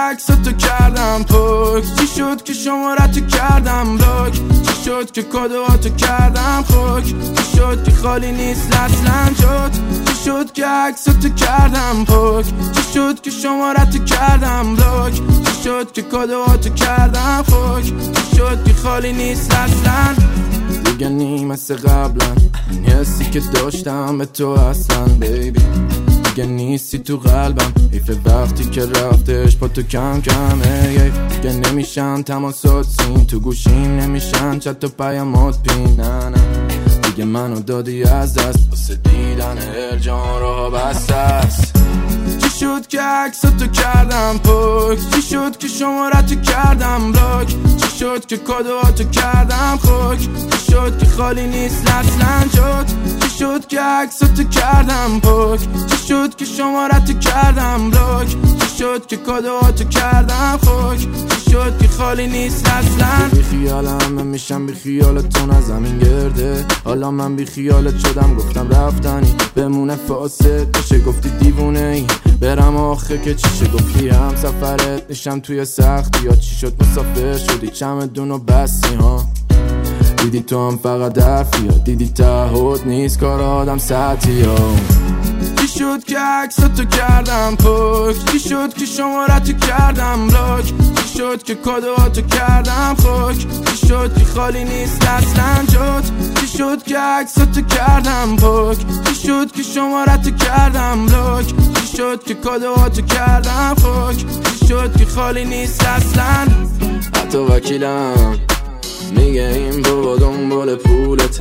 عکساتو کردم پاک؟ چی شد که شمارتو کردم بلاک؟ چی شد که کادوهاتو کردم خاک؟ چی شد که خالی نیست اصلا جات؟ چی شد که عکساتو کردم پاک؟ چی شد که شمارتو کردم بلاک؟ چی شد که کادوهاتو کردم خاک؟ چی شد که خالی نیست اصلا؟ دیگه نی مثل قبلا، این حسی که داشتم به تو اصلا بیبی دیگه نیستی تو قلبم. حیف وقتی که رفتش با تو کم کمه. دیگه نمیشن تماسات سین تو گوشیم، نمیشن چت و پیامات پین. نه نه دیگه منو دادی از دست، واسه دیدن جان راه بسته است. چی شد که عکساتو کردم پاک؟ چی شد که شمارتو کردم بلاک؟ چی شد که کادوهاتو کردم خاک؟ چی شد که خالی نیست اصلا جات؟ چی شد که عکساتو کردم پاک؟ چی شد که شمارتو کردم بلاک؟ چی شد که کادوهاتو کردم خاک؟ چی شد که خالی نیست اصلا؟ بی خیالم من میشم، بی خیالتون از زمین گرده. حالا من بی خیالت شدم، گفتم رفتنی بمونه فاسد بشه. گفتی دیوونه ای برم آخه که چیشه؟ گفتی هم سفرت نشم توی سختی یا چی شد مسافر شدی چمدونو بستی ها؟ دیدی تو هم فقط حرفی ها، دیدی تعهد نیست کار آدم سطحی ها. چی شد که عکساتو کردم پاک؟ چی شد که شمارتو کردم بلاک؟ چی شد که کادوهاتو کردم خاک؟ چی شد که خالی نیست اصلا جات؟ چی شد که عکساتو کردم پاک؟ چی شد که شمارتو کردم بلاک؟ چی شد که کادوهاتو کردم خاک؟ چی شد که خالی نیست اصلا؟ حتی وکیلم میگه این بابا دنبال پولته.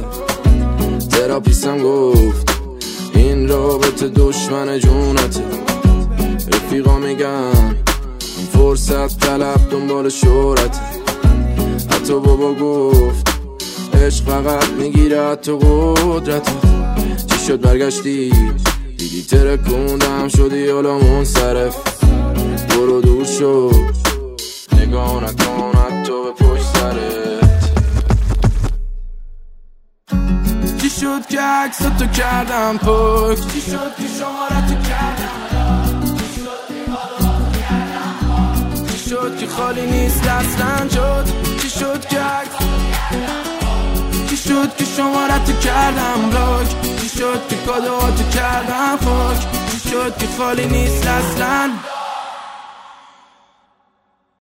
تراپیستم گفت این رابطه دشمن جونته. رفیقا میگن فرصت طلب دنبال شهرته. حتی بابا گفت عشق فقط میگیره حتی قدرته. چی شد برگشتی دیدی ترکوندم شدی حالا منصرف. برو دور شو نگاه نکن حتی به پشت سرت. چی شد که عکساتو کردم پاک؟ چی شد که شمارتو کردم؟ چی شد که خالی نیست اصلا جات؟ چی شد که چی شد که شمارتو کردم بلاک؟ چی شد که کادوهاتو کردم خاک؟ چی شد که خالی نیست اصلا؟